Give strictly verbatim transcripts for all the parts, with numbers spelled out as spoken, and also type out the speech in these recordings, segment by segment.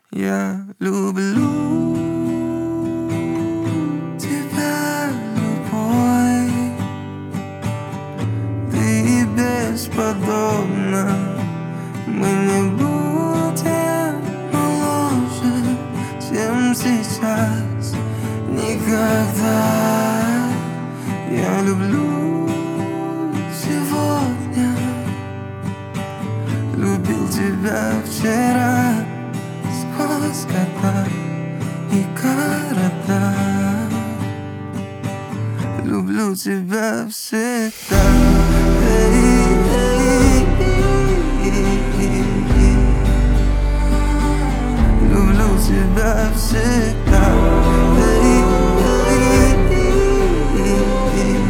Я люблю тебя, любовь, ты бесподобна. Мы не будем моложе, чем сейчас, никогда. Я люблю сегодня, любил тебя вчера, сквозь года и города. Люблю тебя всегда. Эй, эй, эй, эй. Люблю тебя всегда. Эй, эй, эй,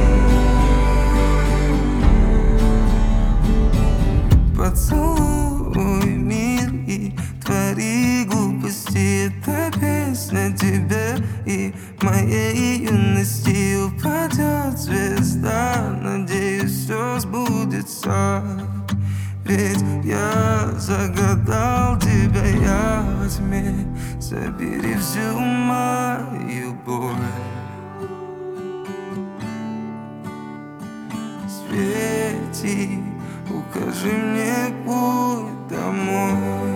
эй. Поцелуй, милый, твори глупости. Эта песня тебе и моей юности. Упадет звезда, надеюсь, все сбудется. Ведь я загадал тебя, я возьми, забери всю мою боль. Свети, укажи мне путь домой.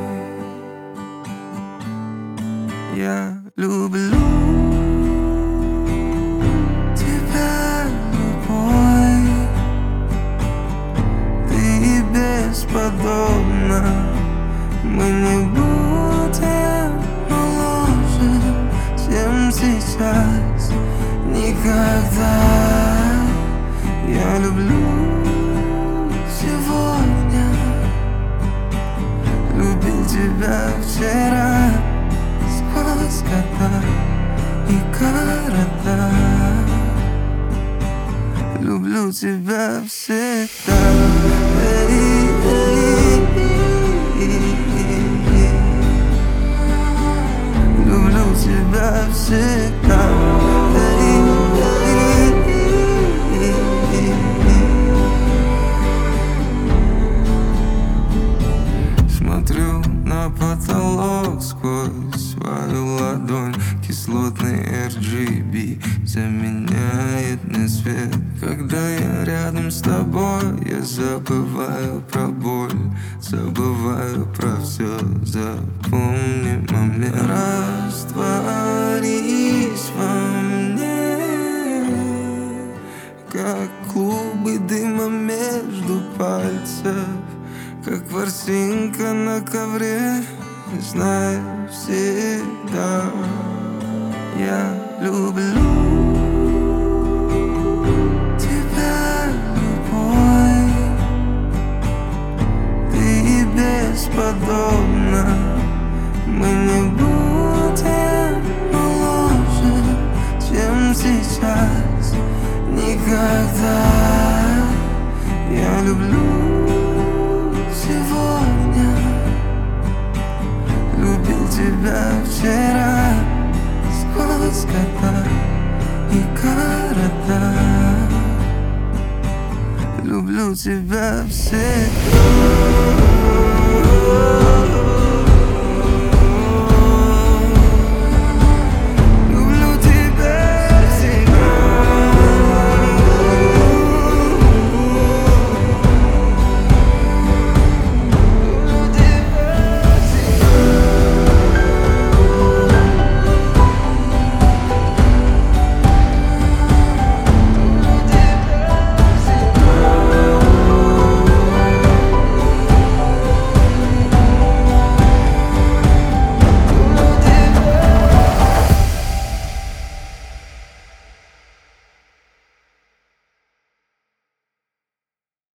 Я люблю тебя, любовь, ты бесподобна. Мы не будем моложе, чем сейчас, никогда. Я люблю сегодня, любил тебя вчера, сквозь года и города. Люблю тебя всегда. Эй, эй, эй, эй. Люблю тебя всегда. Эй, эй, эй, эй. Смотрю на потолок сквозь свою ладонь. Кислотный эр джи би заменяет мне свет. Когда я рядом с тобой, я забываю про боль, забываю про все. Запомни момент. Растворись во мне, как клубы дыма между пальцев, как ворсинка на ковре. Знай всегда, я люблю тебя, любовь, ты бесподобна. Мы не будем моложе, чем сейчас, никогда. Я люблю сегодня, любил тебя вчера, сквозь года и города. Люблю тебя всегда.